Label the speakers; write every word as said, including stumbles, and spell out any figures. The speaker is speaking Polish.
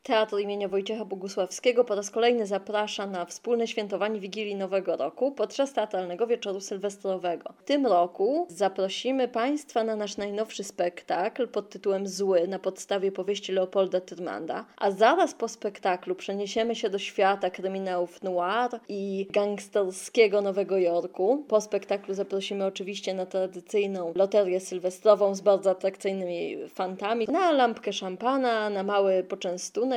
Speaker 1: Teatr imienia Wojciecha Bogusławskiego po raz kolejny zaprasza na wspólne świętowanie Wigilii Nowego Roku podczas teatralnego wieczoru sylwestrowego. W tym roku zaprosimy Państwa na nasz najnowszy spektakl pod tytułem Zły na podstawie powieści Leopolda Tyrmanda, a zaraz po spektaklu przeniesiemy się do świata kryminałów noir i gangsterskiego Nowego Jorku. Po spektaklu zaprosimy oczywiście na tradycyjną loterię sylwestrową z bardzo atrakcyjnymi fantami, na lampkę szampana, na mały poczęstunek